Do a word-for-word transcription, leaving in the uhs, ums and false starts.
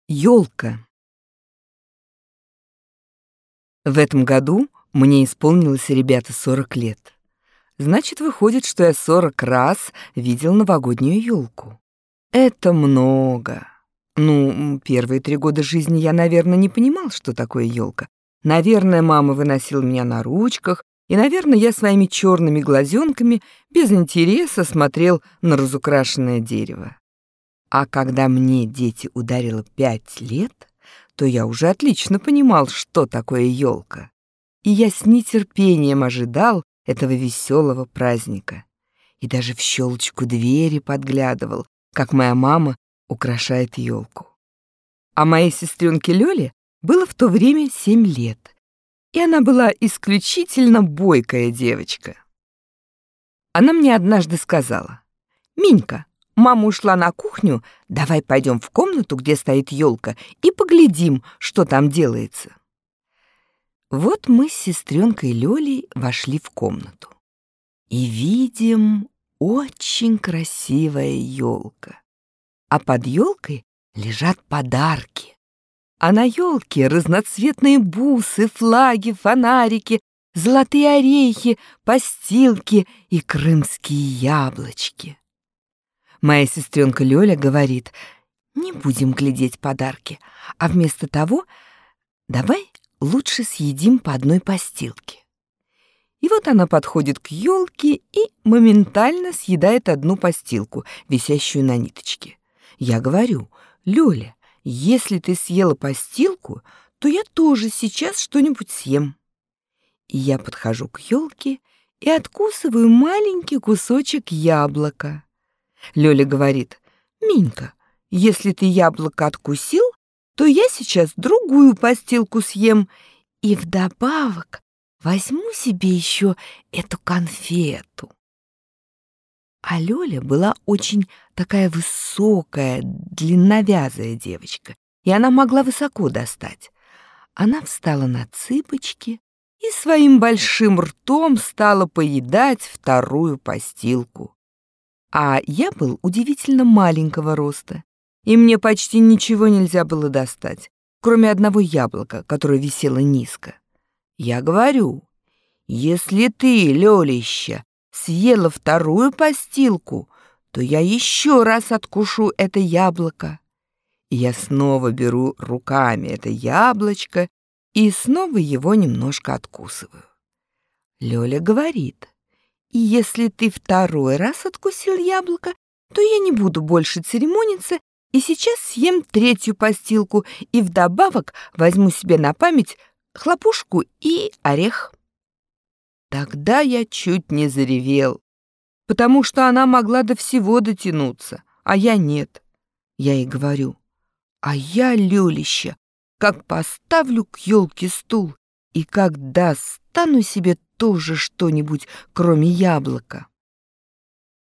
Ёлка. В этом году мне исполнилось, ребята, сорок лет. Значит, выходит, что я сорок раз видел новогоднюю ёлку. Это много. Ну, первые три года жизни я, наверное, не понимал, что такое ёлка. Наверное, мама выносила меня на ручках, и, наверное, я своими чёрными глазенками без интереса смотрел на разукрашенное дерево. А когда мне, дети, ударило пять лет, то я уже отлично понимал, что такое ёлка. И я с нетерпением ожидал этого веселого праздника. И даже в щелочку двери подглядывал, как моя мама украшает ёлку. А моей сестренке Лёле было в то время семь лет, и она была исключительно бойкая девочка. Она мне однажды сказала: «Минька, мама ушла на кухню, давай пойдем в комнату, где стоит ёлка, и поглядим, что там делается». Вот мы с сестренкой Лёлей вошли в комнату и видим очень красивая ёлка. А под ёлкой лежат подарки. А на ёлке разноцветные бусы, флаги, фонарики, золотые орехи, постилки и крымские яблочки. Моя сестренка Лёля говорит: «Не будем глядеть подарки, а вместо того давай лучше съедим по одной постилке». И вот она подходит к ёлке и моментально съедает одну постилку, висящую на ниточке. Я говорю: «Лёля, если ты съела постилку, то я тоже сейчас что-нибудь съем». И я подхожу к ёлке и откусываю маленький кусочек яблока. Лёля говорит: «Минька, если ты яблоко откусил, то я сейчас другую постилку съем и вдобавок возьму себе еще эту конфету». А Лёля была очень такая высокая, длинновязая девочка, и она могла высоко достать. Она встала на цыпочки и своим большим ртом стала поедать вторую постилку. А я был удивительно маленького роста, и мне почти ничего нельзя было достать, кроме одного яблока, которое висело низко. Я говорю: «Если ты, Лёлища, съела вторую постилку, то я еще раз откушу это яблоко». И я снова беру руками это яблочко и снова его немножко откусываю. Лёля говорит: «И если ты второй раз откусил яблоко, то я не буду больше церемониться и сейчас съем третью постилку и вдобавок возьму себе на память хлопушку и орех». Тогда я чуть не заревел, потому что она могла до всего дотянуться, а я нет. Я ей говорю: «А я, Лёлища, как поставлю к ёлке стул и как достану себе тоже что-нибудь, кроме яблока».